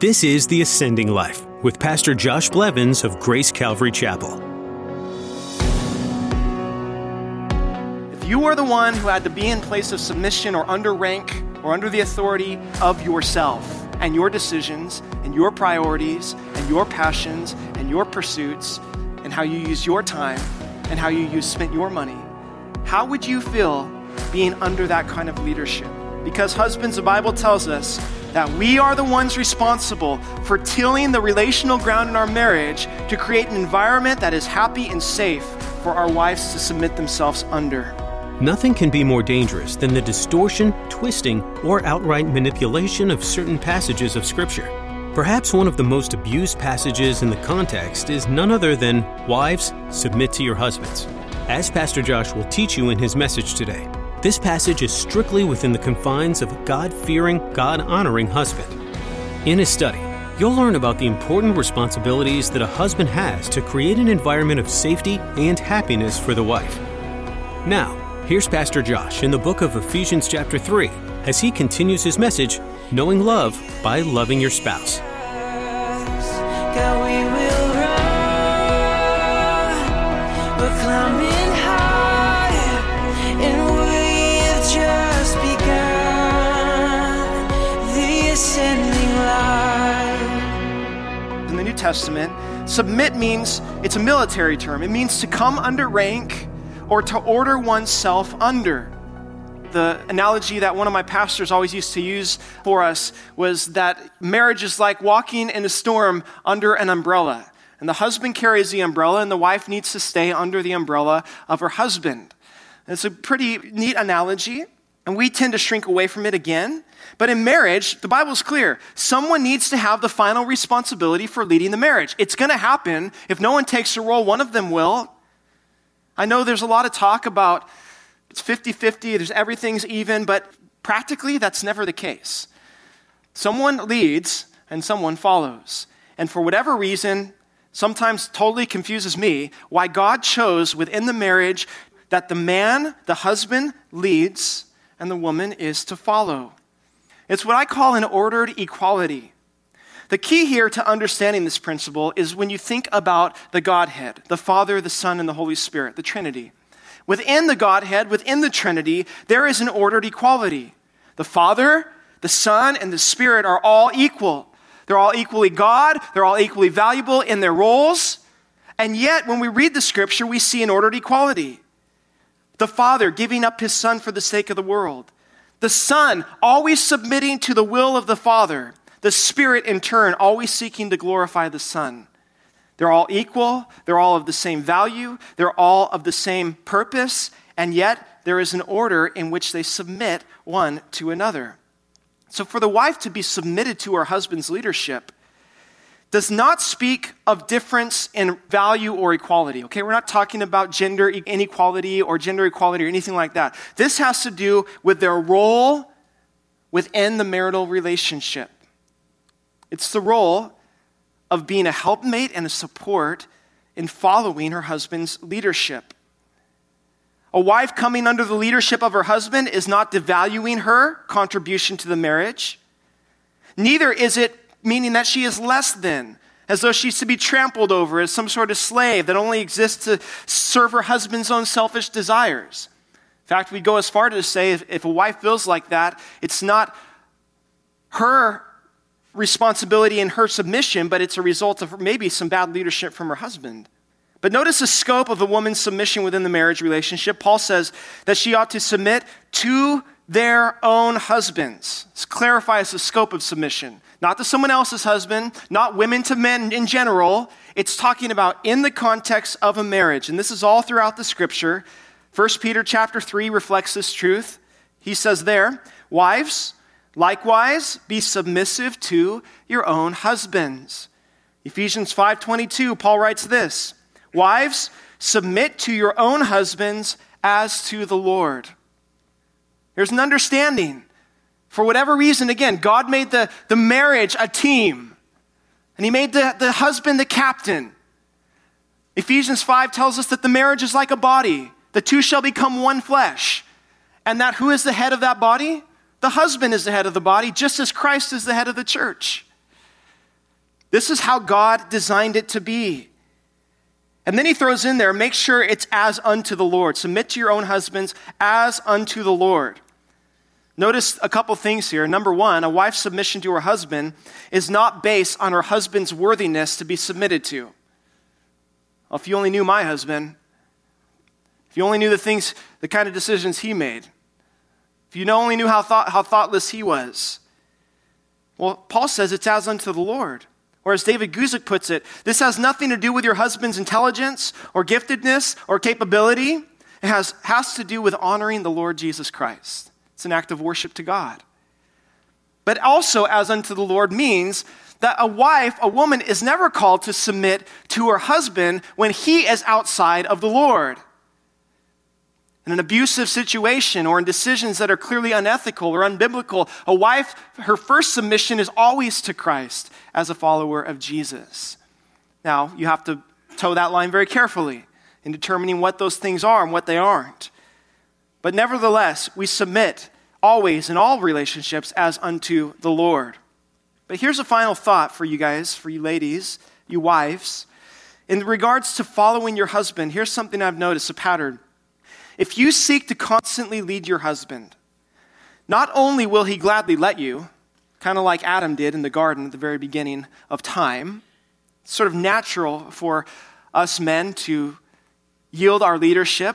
This is The Ascending Life with Pastor Josh Blevins of Grace Calvary Chapel. If you are the one who had to be in place of submission or under rank or under the authority of yourself and your decisions and your priorities and your passions and your pursuits and how you use your time and how you spent your money, how would you feel being under that kind of leadership? Because husbands, the Bible tells us that we are the ones responsible for tilling the relational ground in our marriage to create an environment that is happy and safe for our wives to submit themselves under. Nothing can be more dangerous than the distortion, twisting, or outright manipulation of certain passages of Scripture. Perhaps one of the most abused passages in the context is none other than, "Wives, submit to your husbands." As Pastor Josh will teach you in his message today, this passage is strictly within the confines of a God-fearing, God-honoring husband. In his study, you'll learn about the important responsibilities that a husband has to create an environment of safety and happiness for the wife. Now, here's Pastor Josh in the book of Ephesians chapter 3 as he continues his message, Knowing Love by Loving Your Spouse. God, we will run, we're climbing higher, and we've just begun the ascending life. In the New Testament, submit means, it's a military term. It means to come under rank or to order oneself under. The analogy that one of my pastors always used to use for us was that marriage is like walking in a storm under an umbrella. And the husband carries the umbrella and the wife needs to stay under the umbrella of her husband. And it's a pretty neat analogy, and we tend to shrink away from it again. But in marriage, the Bible's clear. Someone needs to have the final responsibility for leading the marriage. It's going to happen. If no one takes a role, one of them will. I know there's a lot of talk about it's 50-50, everything's even, but practically that's never the case. Someone leads and someone follows. And for whatever reason, sometimes totally confuses me why God chose within the marriage that the man, the husband, leads and the woman is to follow. It's what I call an ordered equality. The key here to understanding this principle is when you think about the Godhead, the Father, the Son, and the Holy Spirit, the Trinity. Within the Godhead, within the Trinity, there is an ordered equality. The Father, the Son, and the Spirit are all equal. They're all equally God. They're all equally valuable in their roles. And yet, when we read the Scripture, we see an ordered equality. The Father giving up His Son for the sake of the world. The Son always submitting to the will of the Father. The Spirit, in turn, always seeking to glorify the Son. They're all equal, they're all of the same value, they're all of the same purpose, and yet there is an order in which they submit one to another. So for the wife to be submitted to her husband's leadership does not speak of difference in value or equality, okay? We're not talking about gender inequality or gender equality or anything like that. This has to do with their role within the marital relationship. It's the role of being a helpmate and a support in following her husband's leadership. A wife coming under the leadership of her husband is not devaluing her contribution to the marriage. Neither is it meaning that she is less than, as though she's to be trampled over as some sort of slave that only exists to serve her husband's own selfish desires. In fact, we go as far to say if a wife feels like that, it's not her responsibility and her submission, but it's a result of maybe some bad leadership from her husband. But notice the scope of a woman's submission within the marriage relationship. Paul says that she ought to submit to their own husbands. This clarifies the scope of submission. Not to someone else's husband, not women to men in general. It's talking about in the context of a marriage. And this is all throughout the Scripture. 1 Peter chapter 3 reflects this truth. He says there, "Wives, likewise, be submissive to your own husbands." Ephesians 5:22, Paul writes this, "Wives, submit to your own husbands as to the Lord." There's an understanding. For whatever reason, again, God made the marriage a team. And He made the husband the captain. Ephesians 5 tells us that the marriage is like a body. The two shall become one flesh. And that who is the head of that body? The husband is the head of the body, just as Christ is the head of the church. This is how God designed it to be. And then he throws in there, make sure it's as unto the Lord. Submit to your own husbands as unto the Lord. Notice a couple things here. Number one, a wife's submission to her husband is not based on her husband's worthiness to be submitted to. Well, if you only knew my husband, if you only knew the kind of decisions he made, if you only knew how thoughtless he was. Well, Paul says it's as unto the Lord. Or as David Guzik puts it, this has nothing to do with your husband's intelligence or giftedness or capability. It has to do with honoring the Lord Jesus Christ. It's an act of worship to God. But also as unto the Lord means that a woman is never called to submit to her husband when he is outside of the Lord. In an abusive situation or in decisions that are clearly unethical or unbiblical, a wife, her first submission is always to Christ as a follower of Jesus. Now, you have to toe that line very carefully in determining what those things are and what they aren't. But nevertheless, we submit always in all relationships as unto the Lord. But here's a final thought for you guys, for you ladies, you wives. In regards to following your husband, here's something I've noticed, a pattern. If you seek to constantly lead your husband, not only will he gladly let you, kind of like Adam did in the garden at the very beginning of time, it's sort of natural for us men to yield our leadership,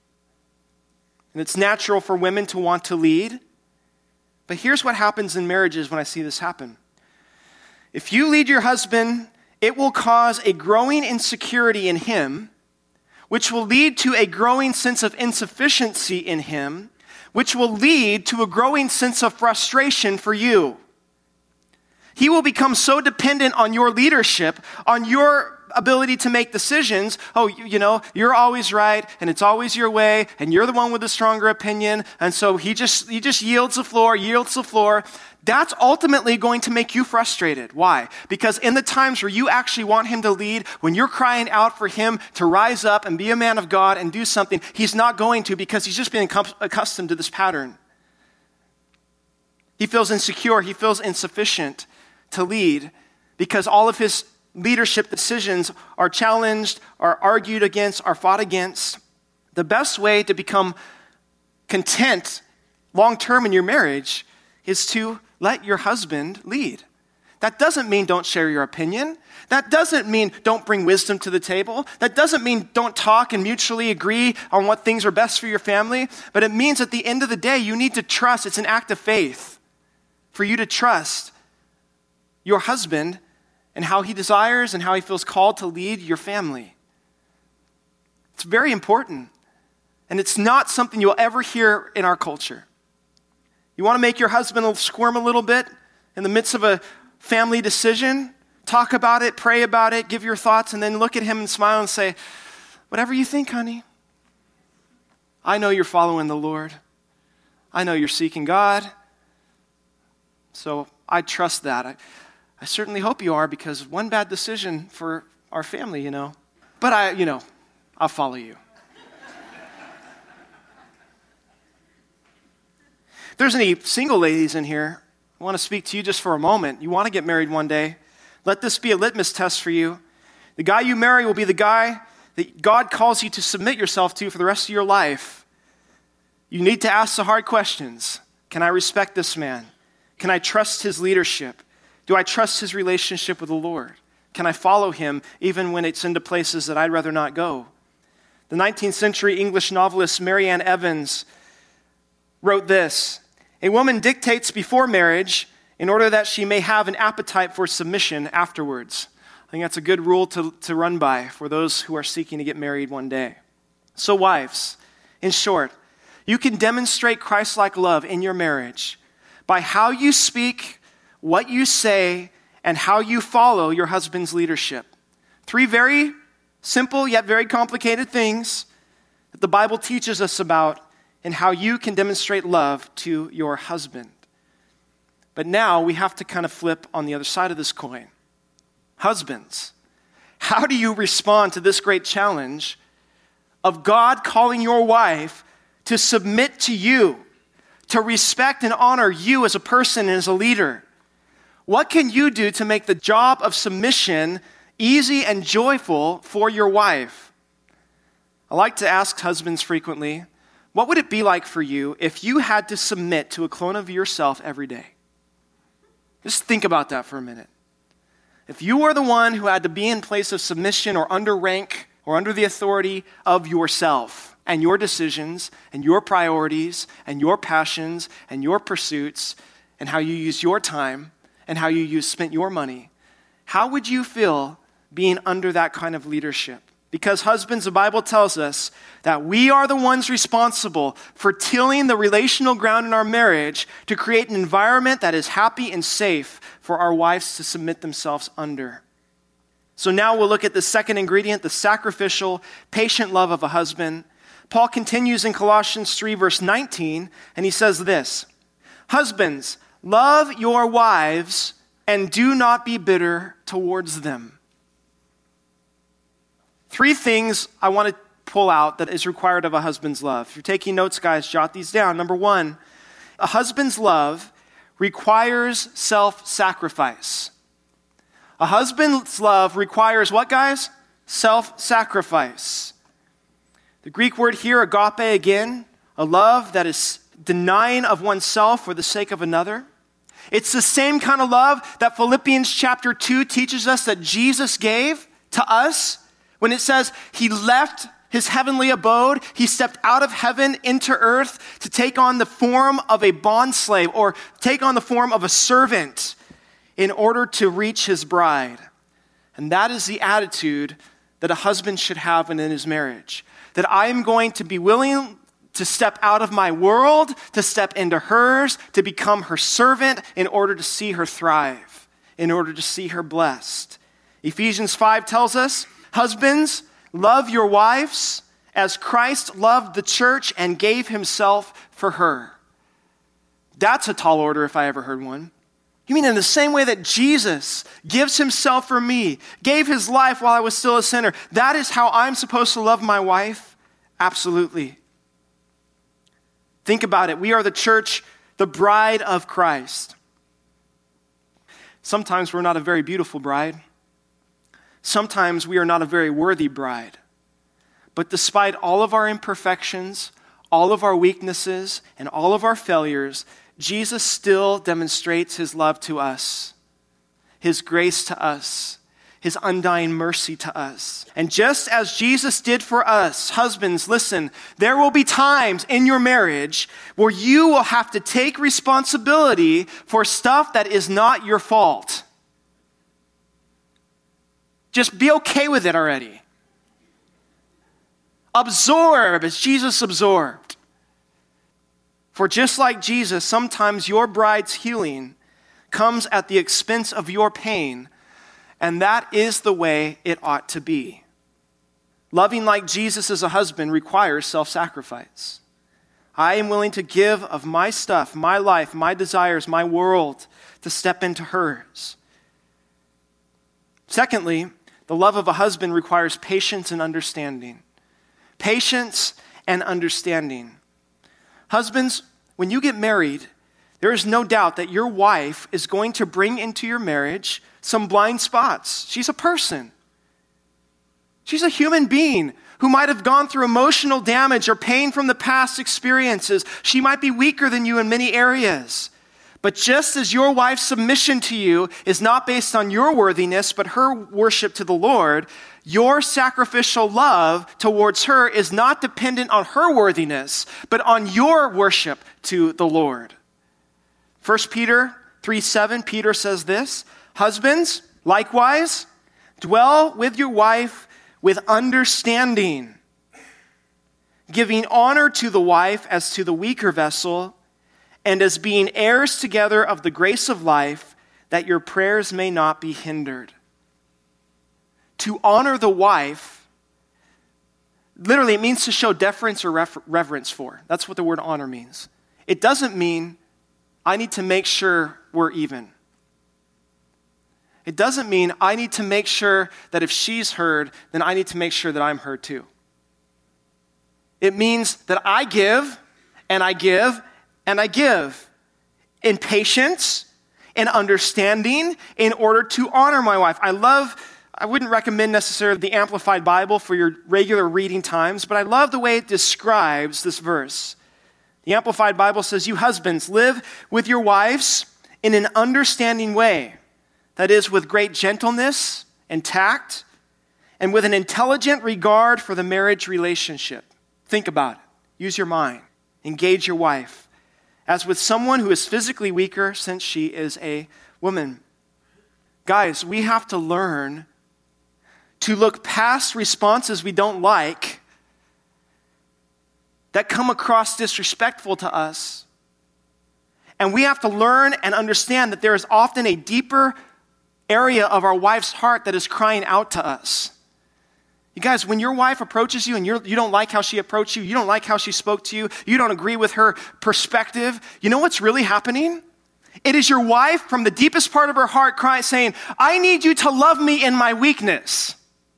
and it's natural for women to want to lead. But here's what happens in marriages when I see this happen. If you lead your husband, it will cause a growing insecurity in him, which will lead to a growing sense of insufficiency in him, which will lead to a growing sense of frustration for you. He will become so dependent on your leadership, on your ability to make decisions. Oh, you're always right, and it's always your way, and you're the one with the stronger opinion, and so he just yields the floor. That's ultimately going to make you frustrated. Why? Because in the times where you actually want him to lead, when you're crying out for him to rise up and be a man of God and do something, he's not going to because he's just been accustomed to this pattern. He feels insecure. He feels insufficient to lead because all of his leadership decisions are challenged, are argued against, are fought against. The best way to become content long-term in your marriage is to let your husband lead. That doesn't mean don't share your opinion. That doesn't mean don't bring wisdom to the table. That doesn't mean don't talk and mutually agree on what things are best for your family. But it means at the end of the day, you need to trust. It's an act of faith for you to trust your husband and how he desires and how he feels called to lead your family. It's very important. And it's not something you'll ever hear in our culture. You want to make your husband squirm a little bit in the midst of a family decision? Talk about it, pray about it, give your thoughts, and then look at him and smile and say, whatever you think, honey. I know you're following the Lord. I know you're seeking God. So I trust that. I certainly hope you are, because one bad decision for our family, But I'll follow you. If there's any single ladies in here, I want to speak to you just for a moment. You want to get married one day. Let this be a litmus test for you. The guy you marry will be the guy that God calls you to submit yourself to for the rest of your life. You need to ask the hard questions. Can I respect this man? Can I trust his leadership? Do I trust his relationship with the Lord? Can I follow him even when it's into places that I'd rather not go? The 19th century English novelist Mary Ann Evans wrote this: a woman dictates before marriage in order that she may have an appetite for submission afterwards. I think that's a good rule to run by for those who are seeking to get married one day. So wives, in short, you can demonstrate Christ-like love in your marriage by how you speak, what you say, and how you follow your husband's leadership. 3 very simple yet very complicated things that the Bible teaches us about and how you can demonstrate love to your husband. But now we have to kind of flip on the other side of this coin. Husbands, how do you respond to this great challenge of God calling your wife to submit to you, to respect and honor you as a person and as a leader? What can you do to make the job of submission easy and joyful for your wife? I like to ask husbands frequently, what would it be like for you if you had to submit to a clone of yourself every day? Just think about that for a minute. If you were the one who had to be in place of submission or under rank or under the authority of yourself and your decisions and your priorities and your passions and your pursuits and how you use your time and how you spent your money, how would you feel being under that kind of leadership? Because husbands, the Bible tells us that we are the ones responsible for tilling the relational ground in our marriage to create an environment that is happy and safe for our wives to submit themselves under. So now we'll look at the second ingredient, the sacrificial, patient love of a husband. Paul continues in Colossians 3, verse 19, and he says this, "Husbands, love your wives and do not be bitter towards them." Three things I want to pull out that is required of a husband's love. If you're taking notes, guys, jot these down. Number one, a husband's love requires self-sacrifice. A husband's love requires what, guys? Self-sacrifice. The Greek word here, agape, again, a love that is denying of oneself for the sake of another. It's the same kind of love that Philippians chapter 2 teaches us that Jesus gave to us when it says he left his heavenly abode, he stepped out of heaven into earth to take on the form of a bondslave or take on the form of a servant in order to reach his bride. And that is the attitude that a husband should have in his marriage. That I am going to be willing to step out of my world, to step into hers, to become her servant in order to see her thrive, in order to see her blessed. Ephesians 5 tells us, husbands, love your wives as Christ loved the church and gave himself for her. That's a tall order if I ever heard one. You mean in the same way that Jesus gives himself for me, gave his life while I was still a sinner, that is how I'm supposed to love my wife? Absolutely. Think about it. We are the church, the bride of Christ. Sometimes we're not a very beautiful bride. Sometimes we are not a very worthy bride. But despite all of our imperfections, all of our weaknesses, and all of our failures, Jesus still demonstrates his love to us, his grace to us, his undying mercy to us. And just as Jesus did for us, husbands, listen, there will be times in your marriage where you will have to take responsibility for stuff that is not your fault. Just be okay with it already. Absorb as Jesus absorbed. For just like Jesus, sometimes your bride's healing comes at the expense of your pain, and that is the way it ought to be. Loving like Jesus as a husband requires self-sacrifice. I am willing to give of my stuff, my life, my desires, my world, to step into hers. Secondly, the love of a husband requires patience and understanding. Patience and understanding. Husbands, when you get married, there is no doubt that your wife is going to bring into your marriage some blind spots. She's a person. She's a human being who might have gone through emotional damage or pain from the past experiences. She might be weaker than you in many areas. But just as your wife's submission to you is not based on your worthiness, but her worship to the Lord, your sacrificial love towards her is not dependent on her worthiness, but on your worship to the Lord. 1 Peter 3:7, Peter says this, husbands, likewise, dwell with your wife with understanding, giving honor to the wife as to the weaker vessel, and as being heirs together of the grace of life, that your prayers may not be hindered. To honor the wife, literally it means to show deference or reverence for. That's what the word honor means. It doesn't mean I need to make sure we're even. It doesn't mean I need to make sure that if she's heard, then I need to make sure that I'm heard too. It means that I give, and I give, and I give in patience, and understanding in order to honor my wife. I wouldn't recommend necessarily the Amplified Bible for your regular reading times, but I love the way it describes this verse. The Amplified Bible says, "You husbands, live with your wives in an understanding way, that is, with great gentleness and tact, and with an intelligent regard for the marriage relationship." Think about it. Use your mind. Engage your wife as with someone who is physically weaker, since she is a woman. Guys, we have to learn to look past responses we don't like that come across disrespectful to us. And we have to learn and understand that there is often a deeper area of our wife's heart that is crying out to us. You guys, when your wife approaches you and you don't like how she approached you, you don't like how she spoke to you, you don't agree with her perspective, you know what's really happening? It is your wife from the deepest part of her heart crying, saying, "I need you to love me in my weakness.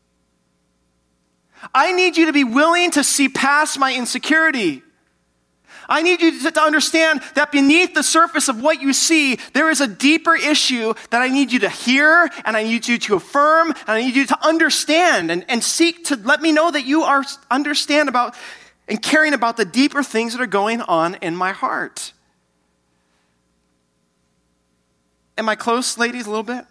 I need you to be willing to see past my insecurity. I need you to understand that beneath the surface of what you see, there is a deeper issue that I need you to hear, and I need you to affirm, and I need you to understand and seek to let me know that you are understand about and caring about the deeper things that are going on in my heart." Am I close, ladies, a little bit?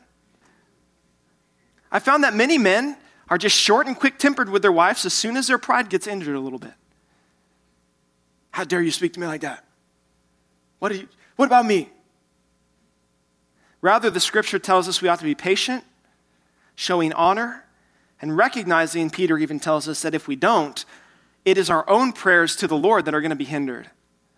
I found that many men are just short and quick-tempered with their wives as soon as their pride gets injured a little bit. "How dare you speak to me like that? What about me?" Rather, the scripture tells us we ought to be patient, showing honor, and recognizing, Peter even tells us that if we don't, it is our own prayers to the Lord that are going to be hindered.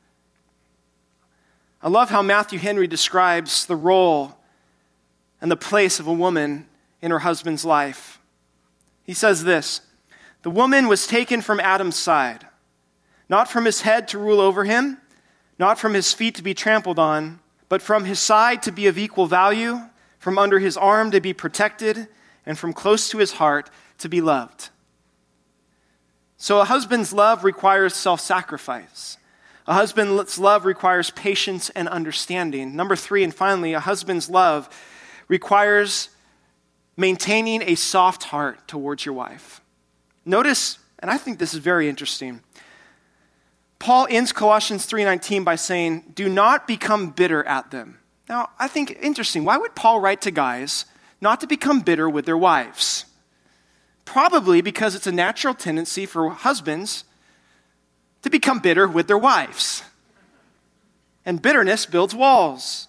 I love how Matthew Henry describes the role and the place of a woman in her husband's life. He says this, "The woman was taken from Adam's side, not from his head to rule over him, not from his feet to be trampled on, but from his side to be of equal value, from under his arm to be protected, and from close to his heart to be loved." So a husband's love requires self-sacrifice. A husband's love requires patience and understanding. Number 3, and finally, a husband's love requires maintaining a soft heart towards your wife. Notice, and I think this is very interesting, Paul ends Colossians 3:19 by saying, "Do not become bitter at them." Now, I think interesting. Why would Paul write to guys not to become bitter with their wives? Probably because it's a natural tendency for husbands to become bitter with their wives. And bitterness builds walls.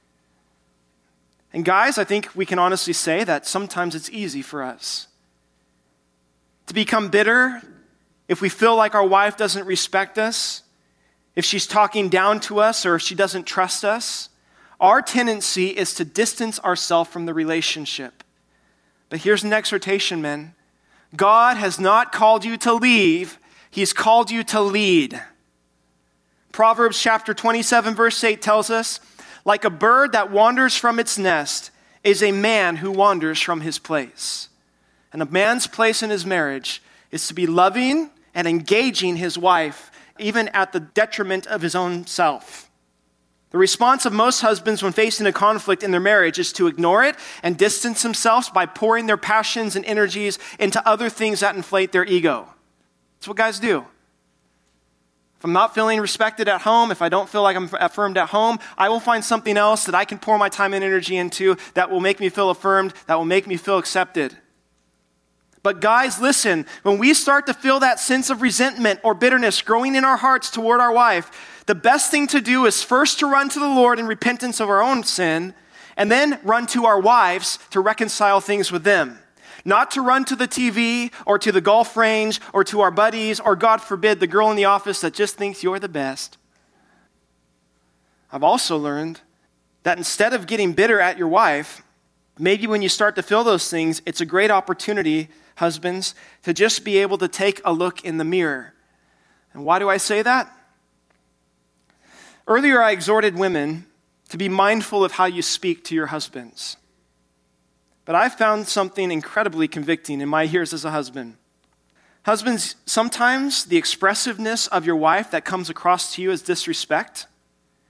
And guys, I think we can honestly say that sometimes it's easy for us to become bitter if we feel like our wife doesn't respect us, if she's talking down to us, or if she doesn't trust us. Our tendency is to distance ourselves from the relationship. But here's an exhortation, men. God has not called you to leave, He's called you to lead. Proverbs chapter 27, verse 8 tells us, "Like a bird that wanders from its nest is a man who wanders from his place." And a man's place in his marriage is to be loving and engaging his wife, even at the detriment of his own self. The response of most husbands when facing a conflict in their marriage is to ignore it and distance themselves by pouring their passions and energies into other things that inflate their ego. That's what guys do. If I'm not feeling respected at home, if I don't feel like I'm affirmed at home, I will find something else that I can pour my time and energy into that will make me feel affirmed, that will make me feel accepted. But guys, listen, when we start to feel that sense of resentment or bitterness growing in our hearts toward our wife, the best thing to do is first to run to the Lord in repentance of our own sin, and then run to our wives to reconcile things with them. Not to run to the TV or to the golf range or to our buddies or, God forbid, the girl in the office that just thinks you're the best. I've also learned that instead of getting bitter at your wife, maybe when you start to feel those things, it's a great opportunity, husbands, to just be able to take a look in the mirror. And why do I say that? Earlier, I exhorted women to be mindful of how you speak to your husbands. But I found something incredibly convicting in my years as a husband. Husbands, sometimes the expressiveness of your wife that comes across to you as disrespect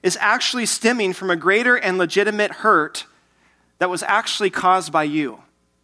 is actually stemming from a greater and legitimate hurt that was actually caused by you.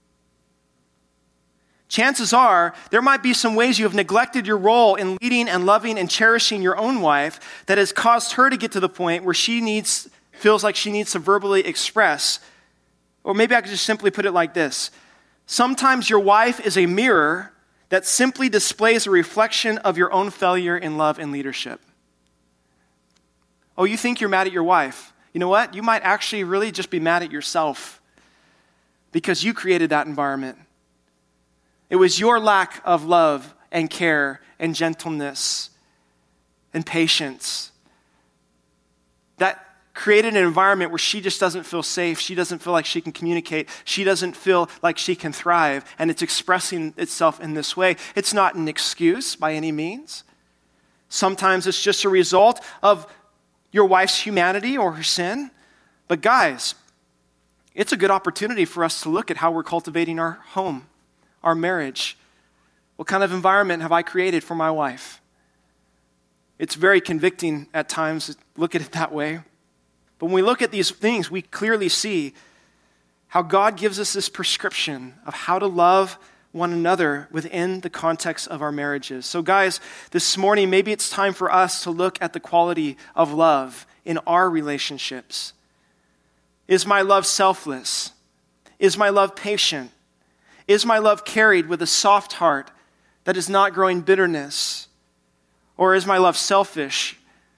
Chances are, there might be some ways you have neglected your role in leading and loving and cherishing your own wife that has caused her to get to the point where feels like she needs to verbally express. Or maybe I could just simply put it like this. Sometimes your wife is a mirror that simply displays a reflection of your own failure in love and leadership. Oh, you think you're mad at your wife. You know what? You might actually really just be mad at yourself because you created that environment. It was your lack of love and care and gentleness and patience that created an environment where she just doesn't feel safe. She doesn't feel like she can communicate. She doesn't feel like she can thrive, and it's expressing itself in this way. It's not an excuse by any means. Sometimes it's just a result of your wife's humanity or her sin. But guys, it's a good opportunity for us to look at how we're cultivating our home, our marriage. What kind of environment have I created for my wife? It's very convicting at times to look at it that way. But when we look at these things, we clearly see how God gives us this prescription of how to love one another within the context of our marriages. So guys, this morning, maybe it's time for us to look at the quality of love in our relationships. Is my love selfless? Is my love patient? Is my love carried with a soft heart that is not growing bitterness? Or is my love selfish?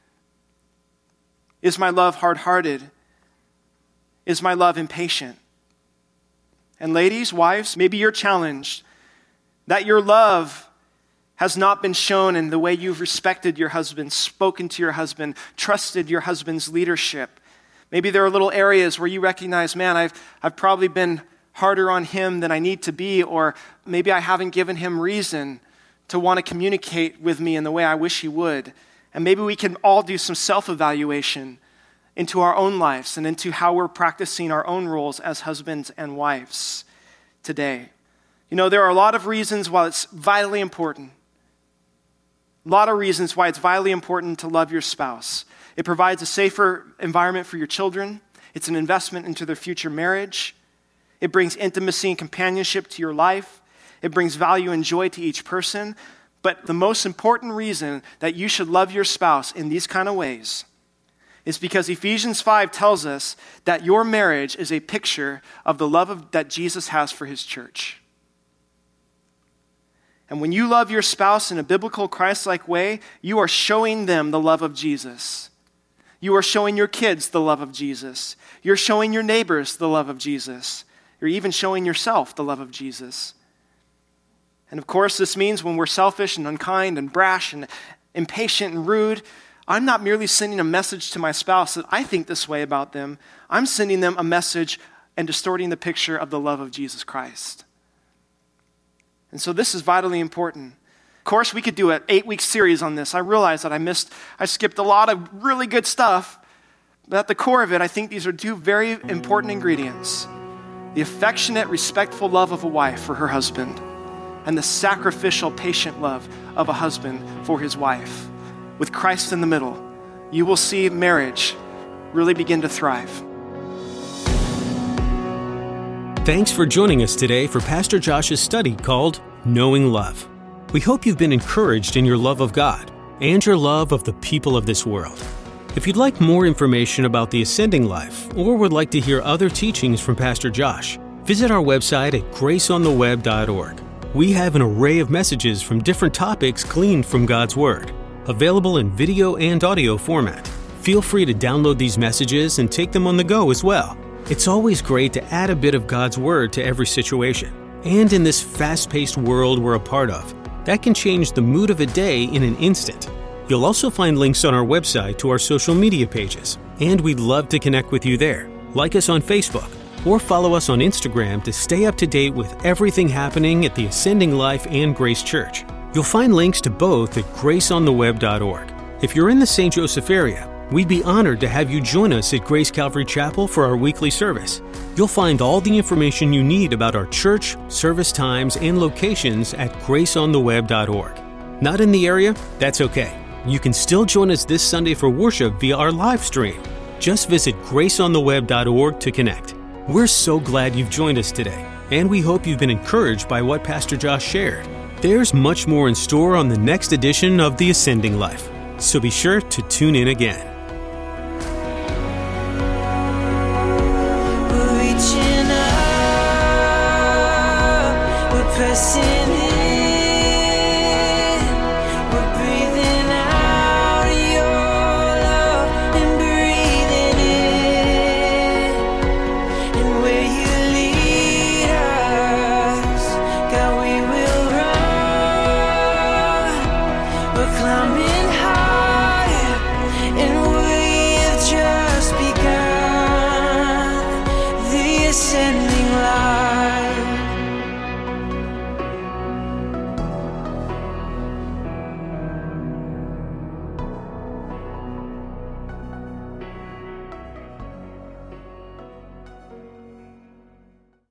Is my love hard-hearted? Is my love impatient? And ladies, wives, maybe you're challenged that your love has not been shown in the way you've respected your husband, spoken to your husband, trusted your husband's leadership. Maybe there are little areas where you recognize, man, I've probably been harder on him than I need to be, or maybe I haven't given him reason to want to communicate with me in the way I wish he would. And maybe we can all do some self-evaluation into our own lives and into how we're practicing our own roles as husbands and wives today. You know, there are a lot of reasons why it's vitally important. A lot of reasons why it's vitally important to love your spouse. It provides a safer environment for your children. It's an investment into their future marriage. It brings intimacy and companionship to your life. It brings value and joy to each person. But the most important reason that you should love your spouse in these kind of ways is because Ephesians 5 tells us that your marriage is a picture of the love that Jesus has for his church. And when you love your spouse in a biblical, Christ-like way, you are showing them the love of Jesus. You are showing your kids the love of Jesus. You're showing your neighbors the love of Jesus. You're even showing yourself the love of Jesus. And of course, this means when we're selfish and unkind and brash and impatient and rude, I'm not merely sending a message to my spouse that I think this way about them. I'm sending them a message and distorting the picture of the love of Jesus Christ. And so this is vitally important. Of course, we could do an 8-week series on this. I realize that I skipped a lot of really good stuff. But at the core of it, I think these are two very important ingredients. The affectionate, respectful love of a wife for her husband, and the sacrificial, patient love of a husband for his wife. With Christ in the middle, you will see marriage really begin to thrive. Thanks for joining us today for Pastor Josh's study called Knowing Love. We hope you've been encouraged in your love of God and your love of the people of this world. If you'd like more information about the Ascending Life or would like to hear other teachings from Pastor Josh, visit our website at graceontheweb.org. We have an array of messages from different topics gleaned from God's Word, available in video and audio format. Feel free to download these messages and take them on the go as well. It's always great to add a bit of God's Word to every situation. And in this fast-paced world we're a part of, that can change the mood of a day in an instant. You'll also find links on our website to our social media pages, and we'd love to connect with you there. Like us on Facebook, or follow us on Instagram to stay up to date with everything happening at the Ascending Life and Grace Church. You'll find links to both at graceontheweb.org. If you're in the St. Joseph area, we'd be honored to have you join us at Grace Calvary Chapel for our weekly service. You'll find all the information you need about our church, service times, and locations at graceontheweb.org. Not in the area? That's okay. You can still join us this Sunday for worship via our live stream. Just visit graceontheweb.org to connect. We're so glad you've joined us today, and we hope you've been encouraged by what Pastor Josh shared. There's much more in store on the next edition of The Ascending Life, so be sure to tune in again. We're reaching up, we're pressing